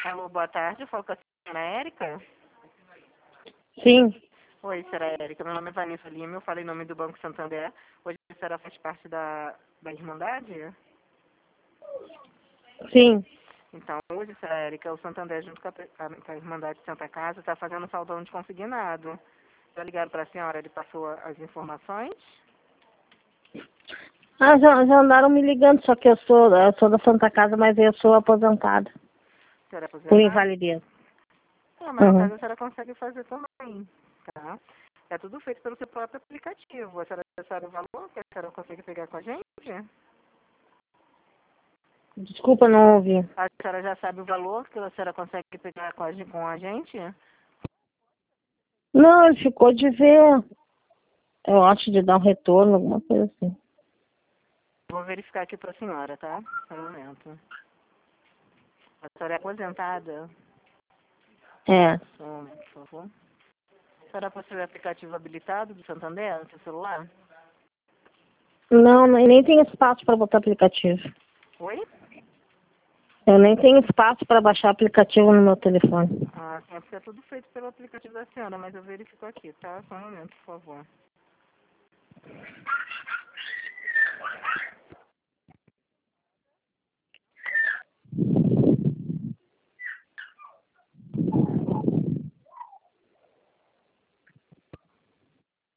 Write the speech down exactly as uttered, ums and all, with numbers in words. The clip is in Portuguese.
Alô, boa tarde, eu falo com a senhora Érica. Sim, Oi, senhora Érica, meu nome é Vanessa Lima, eu falei em nome do Banco Santander. Hoje a senhora faz parte da, da Irmandade? sim. Então, hoje, senhora Érica, o Santander, junto com a, a, com a Irmandade de Santa Casa, está fazendo saldão de consignado. Já ligaram para a senhora, ele passou as informações? Ah, já, já andaram me ligando, só que eu sou, eu sou da Santa Casa, mas eu sou aposentada, A senhora é por aposentada? invalidez. Não, mas no Uhum. caso a senhora consegue fazer também, tá? É tudo feito pelo seu próprio aplicativo. A senhora já sabe o valor que a senhora consegue pegar com a gente? Desculpa, não ouvi. A senhora já sabe o valor que a senhora consegue pegar com a, gen- com a gente? Não, ele ficou de ver, eu acho, de dar um retorno, alguma coisa assim. Vou verificar aqui para a senhora, tá? Só um momento. A senhora é aposentada? É. Só um momento, por favor. A senhora possui o aplicativo habilitado do Santander no seu celular? Não, nem nem tem espaço para botar aplicativo. Oi? Eu nem tenho espaço para baixar aplicativo no meu telefone. Ah, sim, é porque é tudo feito pelo aplicativo da senhora, mas eu verifico aqui, tá? Só um momento, por favor.